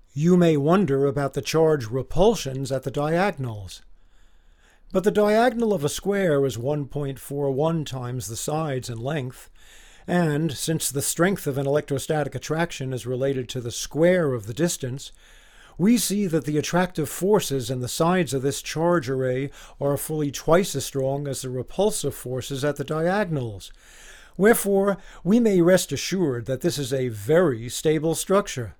You may wonder about the charge repulsions at the diagonals. But the diagonal of a square is 1.41 times the sides in length, and since the strength of an electrostatic attraction is related to the square of the distance, we see that the attractive forces in the sides of this charge array are fully twice as strong as the repulsive forces at the diagonals. Wherefore, we may rest assured that this is a very stable structure.